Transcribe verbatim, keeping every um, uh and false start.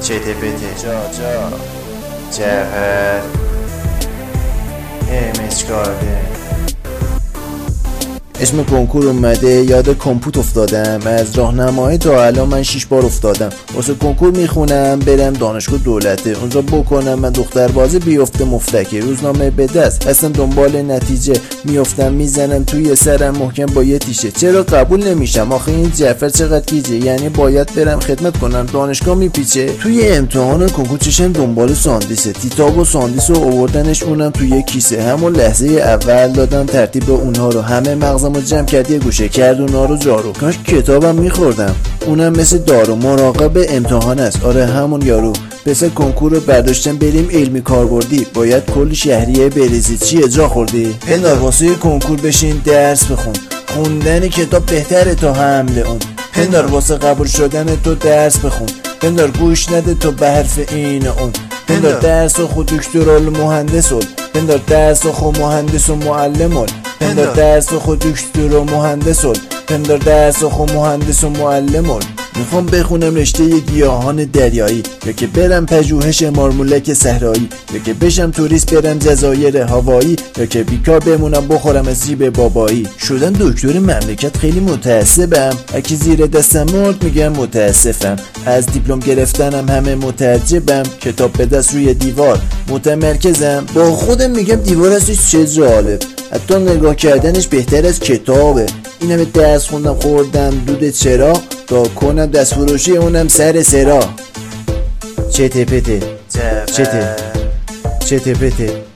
چته پته جا جا جوهر امچ گاردن. اسم کنکور اومده یاد کمپوت افتادم. از راهنمایی تا الان من شش بار افتادم. واسه کنکور میخونم برم دانشگاه دولته، اونجا بکنم من دختر بازی بیفته مفتکی، روزنامه به دست هستم دنبال نتیجه، میافتم میزنم توی سرم محکم با یه تیشه. چرا قبول نمیشم آخه این جعفر چقدر گیجه، یعنی باید برم خدمت کنم دانشگاه میپیچه. توی امتحان کنکور چشم دنبال ساندیسه، تیتاب و ساندیس رو آوردنش اونم توی کیسه. همون لحظه اول دادم ترتیب اونها رو، همه مغز و جمع کرد یه گوشه کرد اونا رو جارو. کاش کتابم میخوردم، اونم مثل دارو مراقب امتحان است. آره همون یارو. پس کنکور رو برداشتم بریم علمی کاربردی، باید کل شهریه بریزی. چیه جا خوردی؟ پندار واسه کنکور بشین درس بخون، خوندن کتاب بهتره تا حمله اون. پندار واسه قبول شدن تو درس بخون، پندار گوش نده تو به حرف این اون. پندار درس و خود دکترال مهندس ول، پندار درس و خود مهندس و معلم ول، پندار درس و خود دکتر و مهندس ول، پندار درس و خود مهندس و معلم ول. میخوام بخونم رشته گیاهان دریایی، یا که برم پژوهش مارمولک صحرایی، یا که بشم توریست برم جزایر هوایی، یا که بیکار بمونم بخورم از جیب بابایی. شدن دکتر مملکت خیلی متعصبم، اگه زیر دستم مرد میگم متاسفم. از دیپلم گرفتنم همه متعجبم، کتاب به دست روی دیوار متمرکزم. با خودم میگم دیوار هستش چه جالب، حتی نگاه کردنش بهتر از کتابه. این همه درس خوندم خوردم دود چرا، تا کنم دست فروشی اونم سر سرا. چته پته چته چته پته